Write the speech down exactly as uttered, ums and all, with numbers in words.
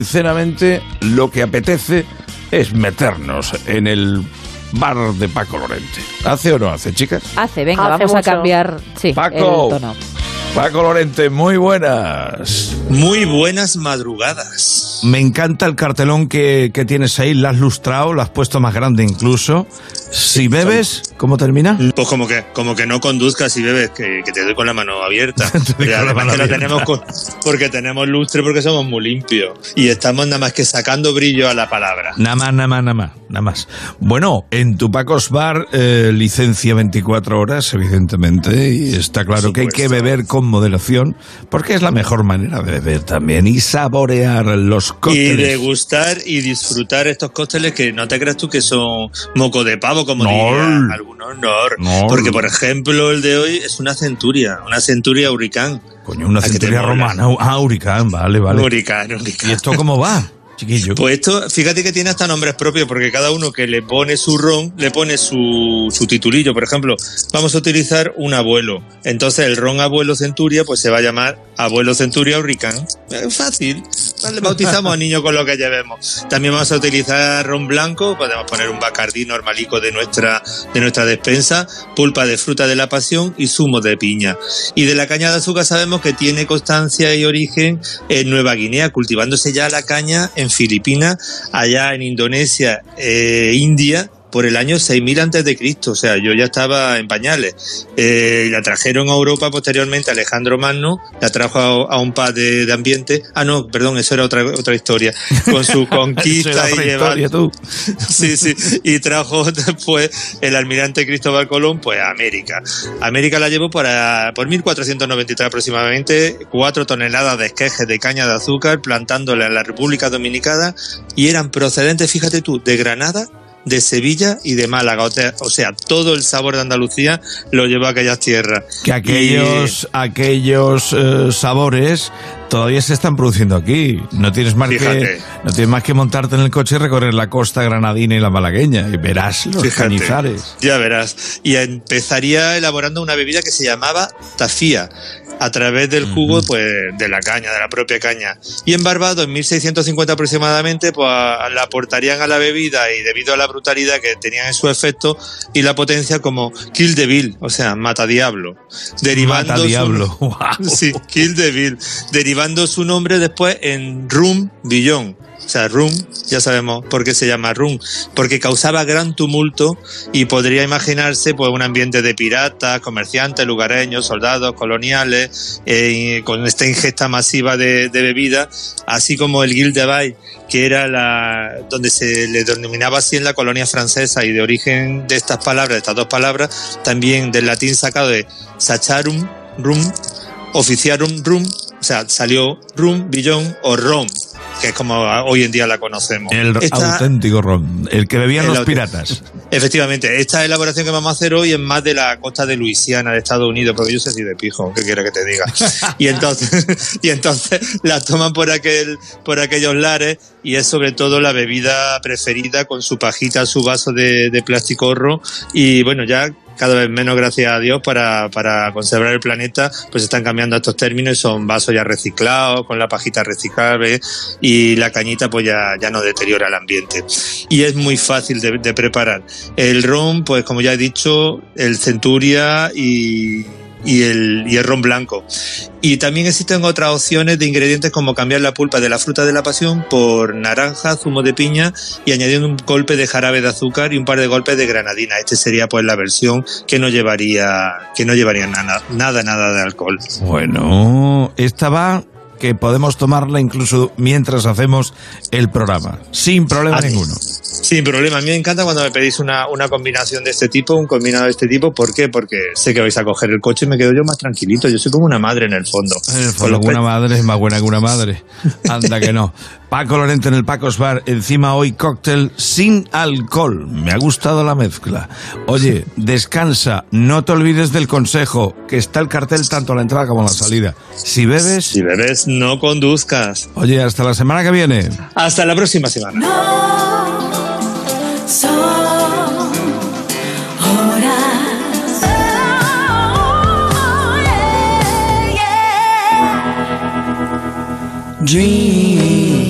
sinceramente, lo que apetece es meternos en el bar de Paco Lorente. ¿Hace o no hace, chicas? Hace, venga, Hace vamos mucho. a cambiar sí, Paco, el tono. Paco Lorente, muy buenas. Muy buenas madrugadas. Me encanta el cartelón que, que tienes ahí, lo has lustrado, lo has puesto más grande incluso. Si bebes, ¿cómo termina? Pues como que como que no conduzcas y bebes, que, que te doy con la mano abierta. Te doy Pero con la además mano que lo abierta. tenemos con- porque tenemos lustre, porque somos muy limpios. Y estamos nada más que sacando brillo a la palabra. Nada más, nada más, nada más, nada más. Bueno, en tu Pacos Bar, eh, licencia veinticuatro horas, evidentemente, y está claro que hay que beber con moderación, porque es la mejor manera de beber también, y saborear los Y cócteles. degustar y disfrutar estos cócteles que no te creas tú que son moco de pavo, como No. dirían algunos. No. No. Porque, por ejemplo, el de hoy es una centuria, una centuria huricán. Coño, una ¿A que te centuria mola? romana. Ah, huricán, vale, vale. Huricán, huricán. ¿Y esto cómo va, chiquillo? Pues esto, fíjate que tiene hasta nombres propios, porque cada uno que le pone su ron, le pone su, su titulillo. Por ejemplo, vamos a utilizar un abuelo. Entonces el ron abuelo centuria, pues se va a llamar abuelo centuria hurricán. Es fácil. Vale, bautizamos a niño con lo que llevemos. También vamos a utilizar ron blanco, podemos poner un bacardí normalico de nuestra, de nuestra despensa, pulpa de fruta de la pasión y zumo de piña. Y de la caña de azúcar sabemos que tiene constancia y origen en Nueva Guinea, cultivándose ya la caña en Filipinas, allá en Indonesia, eh, India, por el año seis mil antes de Cristo. O sea, yo ya estaba en pañales. Eh, la trajeron a Europa posteriormente, Alejandro Magno la trajo a, a un par de, de ambiente. Ah, no, perdón, eso era otra otra historia. Con su conquista Eso era y otra llevar... historia, tú. Sí, sí, y trajo después el almirante Cristóbal Colón pues a América. América la llevó para, por mil cuatrocientos noventa y tres aproximadamente, cuatro toneladas de esquejes de caña de azúcar, plantándola en la República Dominicana, y eran procedentes, fíjate tú, de Granada, de Sevilla y de Málaga. O sea, o sea, todo el sabor de Andalucía lo llevó a aquellas tierras. Que aquellos, aquellos eh, sabores todavía se están produciendo aquí. No tienes más que Fíjate. no tienes más que montarte en el coche y recorrer la costa granadina y la malagueña y verás los Fíjate, cañizares. ya verás. Y empezaría elaborando una bebida que se llamaba tafía, a través del jugo Ujú. pues de la caña, de la propia caña. Y en Barbados, en mil seiscientos cincuenta aproximadamente, pues a- la aportarían a la bebida, y debido a la brutalidad que tenían en su efecto y la potencia, como Kill the Bill, o sea, mata diablo. Derivando Mata su- diablo. Wow. Sí, Kill the Bill, derivando su nombre después en Rum Billón. O sea, rum, ya sabemos por qué se llama rum, porque causaba gran tumulto y podría imaginarse pues un ambiente de piratas, comerciantes, lugareños, soldados, coloniales, eh, con esta ingesta masiva de, de bebida, así como el Guild de Bay, que era la donde se le denominaba así en la colonia francesa, y de origen de estas palabras, de estas dos palabras, también del latín sacado de sacharum, rum, oficiarum, rum, o sea, salió rum, billón o rom, que es como hoy en día la conocemos. El Esta- auténtico ron, el que bebían el los auténtico. piratas. Efectivamente, esta elaboración que vamos a hacer hoy es más de la costa de Luisiana, de Estados Unidos, porque yo soy así de pijo, ¿qué quiero que te diga? Y entonces, y entonces la toman por aquel, por aquellos lares, y es sobre todo la bebida preferida, con su pajita, su vaso de, de plástico horro, y bueno, ya cada vez menos, gracias a Dios, para, para conservar el planeta, pues están cambiando estos términos, y son vasos ya reciclados, con la pajita reciclable, y la cañita pues ya, ya no deteriora el ambiente. Y es muy fácil de, de preparar. El ron, pues como ya he dicho, el centuria y, y, el, y el ron blanco. Y también existen otras opciones de ingredientes, como cambiar la pulpa de la fruta de la pasión por naranja, zumo de piña, y añadiendo un golpe de jarabe de azúcar y un par de golpes de granadina. Este sería pues la versión que no llevaría, que no llevaría nada, nada, nada de alcohol. Bueno, esta va que podemos tomarla incluso mientras hacemos el programa, sin problema Así. ninguno. Sin problema. A mí me encanta cuando me pedís una, una combinación de este tipo, un combinado de este tipo. ¿Por qué? Porque sé que vais a coger el coche y me quedo yo más tranquilito. Yo soy como una madre en el fondo. En el Con fondo, los una pe- madre es más buena que una madre. Anda que no. Paco Lorente en el Pacos Bar. Encima hoy cóctel sin alcohol. Me ha gustado la mezcla. Oye, descansa. No te olvides del consejo, que está el cartel tanto a la entrada como a la salida. Si bebes... Si bebes, no conduzcas. Oye, hasta la semana que viene. Hasta la próxima semana. Son horas. Dream.